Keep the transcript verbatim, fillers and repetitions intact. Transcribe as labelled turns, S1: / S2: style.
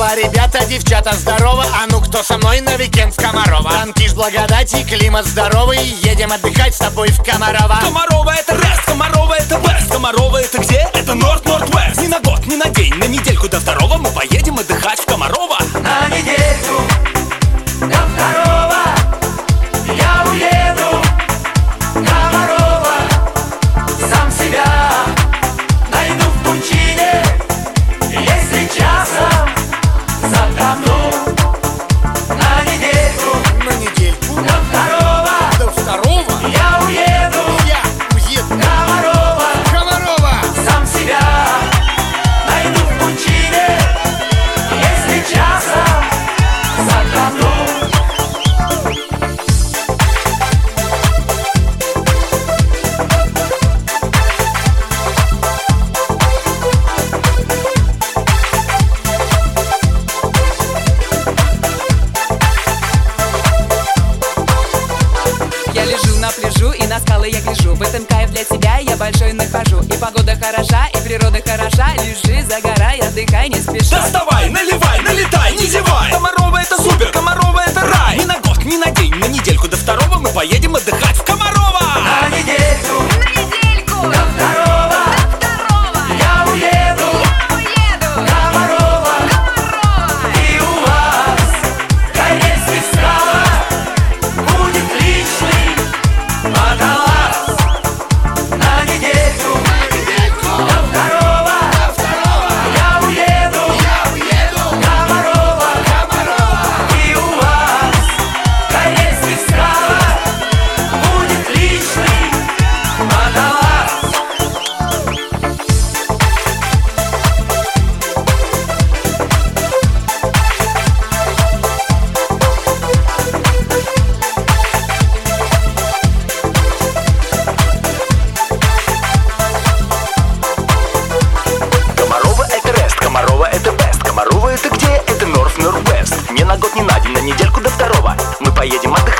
S1: Здорово, ребята, девчата, здорово. А ну кто со мной на уикенд в Комарова? Танкиш, благодати, климат здоровый. Едем отдыхать с тобой в Комарова.
S2: Комарова это Рест, Комарова это Бест. Комарова это где? Это Норд, Норд-Вест. Ни на год, ни на день, на недельку до второго мы поедем отдыхать в Комарова.
S3: На недельку до второго я уеду в Комарова. Сам себя найду в пучине, если часом затону. На недельку
S1: На недельку
S3: до второго
S1: до второго
S3: я уеду
S1: я уеду
S3: в Комарова.
S1: в Комарова.
S3: Сам себя найду в пучине, если часом затону.
S4: Я лежу на пляжу и на скалы я гляжу. В этом кайф для себя я большой нахожу. И погода хороша, и природа хороша. Лежи, загорай, отдыхай, не спеша.
S2: Доставай, наливай, налетай, не зевай. Комарова это супер, Комарова это рай. Ни на год, ни на день, на недельку до второго мы поедем отдыхать в Комарова.
S3: На недельку
S4: На недельку
S3: до второго я уеду в Комарова. И у вас корейский скала будет личный водолаз. На недельку до второго я уеду в Комарова. И у вас корейский скала будет личный водолаз.
S2: Комарова это Рест, Комарова это Бест. Комарова это где? Это Норд, Норд-Вест. Не на год, не на день, на недельку до второго мы поедем отдыхать